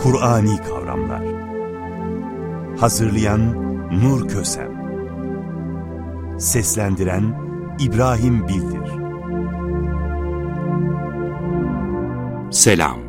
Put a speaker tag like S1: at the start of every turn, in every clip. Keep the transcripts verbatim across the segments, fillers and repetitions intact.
S1: Kur'ani kavramlar. Hazırlayan Nur Kösem. Seslendiren İbrahim Bildir.
S2: Selam.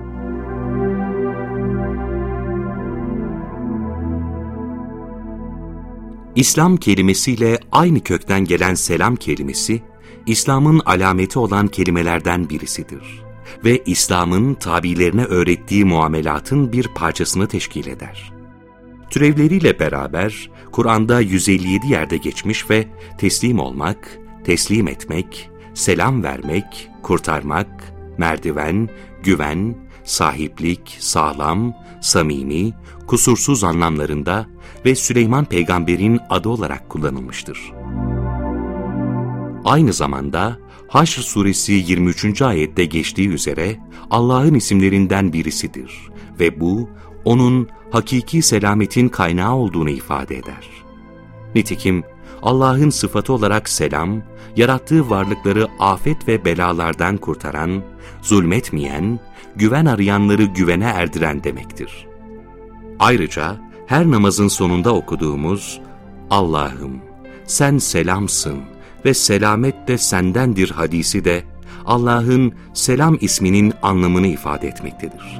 S2: İslam kelimesiyle aynı kökten gelen selam kelimesi, İslam'ın alameti olan kelimelerden birisidir ve İslam'ın tabilerine öğrettiği muamelatın bir parçasını teşkil eder. Türevleriyle beraber Kur'an'da yüz elli yedi yerde geçmiş ve teslim olmak, teslim etmek, selam vermek, kurtarmak, merdiven, güven, sahiplik, sağlam, samimi, kusursuz anlamlarında ve Süleyman peygamberin adı olarak kullanılmıştır. Aynı zamanda Haşr suresi yirmi üçüncü ayette geçtiği üzere Allah'ın isimlerinden birisidir ve bu onun hakiki selametin kaynağı olduğunu ifade eder. Nitekim Allah'ın sıfatı olarak selam, yarattığı varlıkları afet ve belalardan kurtaran, zulmetmeyen, güven arayanları güvene erdiren demektir. Ayrıca her namazın sonunda okuduğumuz Allah'ım sen selamsın ve selamet de sendendir hadisi de Allah'ın selam isminin anlamını ifade etmektedir.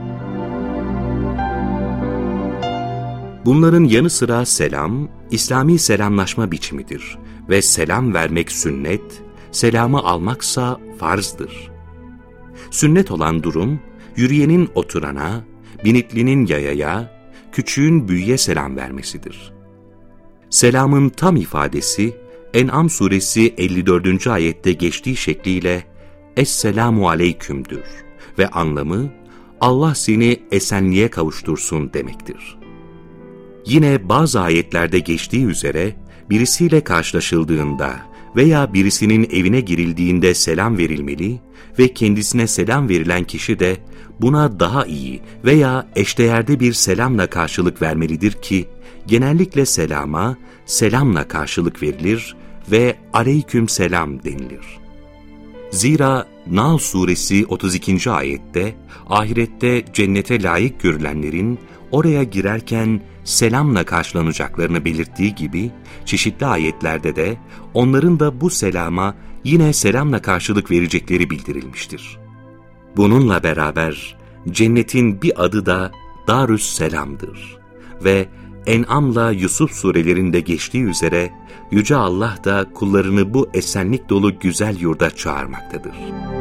S2: Bunların yanı sıra selam, İslami selamlaşma biçimidir ve selam vermek sünnet, selamı almaksa farzdır. Sünnet olan durum, yürüyenin oturana, biniklinin yayaya, küçüğün büyüğe selam vermesidir. Selamın tam ifadesi, En'am suresi elli dördüncü ayette geçtiği şekliyle Esselamu aleyküm'dür ve anlamı Allah seni esenliğe kavuştursun demektir. Yine bazı ayetlerde geçtiği üzere birisiyle karşılaşıldığında veya birisinin evine girildiğinde selam verilmeli ve kendisine selam verilen kişi de buna daha iyi veya eşdeğerde bir selamla karşılık vermelidir ki genellikle selama selamla karşılık verilir ve aleyküm selam denilir. Zira Nahl suresi otuz ikinci ayette ahirette cennete layık görülenlerin oraya girerken selamla karşılanacaklarını belirttiği gibi çeşitli ayetlerde de onların da bu selama yine selamla karşılık verecekleri bildirilmiştir. Bununla beraber cennetin bir adı da Darüsselam'dır ve En'am'la Yusuf surelerinde geçtiği üzere Yüce Allah da kullarını bu esenlik dolu güzel yurda çağırmaktadır.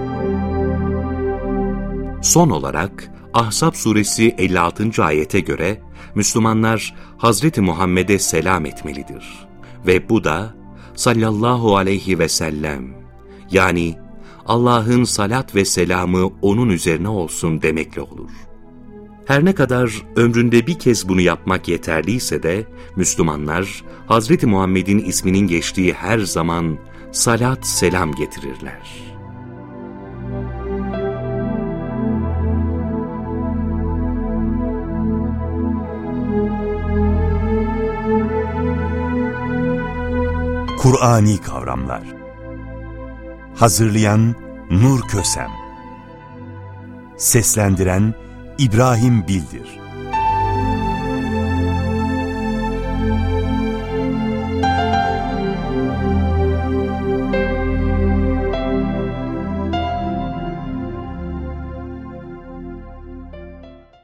S2: Son olarak Ahzab suresi elli altıncı ayete göre Müslümanlar Hazreti Muhammed'e selam etmelidir ve bu da sallallahu aleyhi ve sellem yani Allah'ın salat ve selamı onun üzerine olsun demekle olur. Her ne kadar ömründe bir kez bunu yapmak yeterliyse de Müslümanlar Hazreti Muhammed'in isminin geçtiği her zaman salat selam getirirler.
S1: Kur'ani kavramlar. Hazırlayan Nur Kösem. Seslendiren İbrahim Bildir.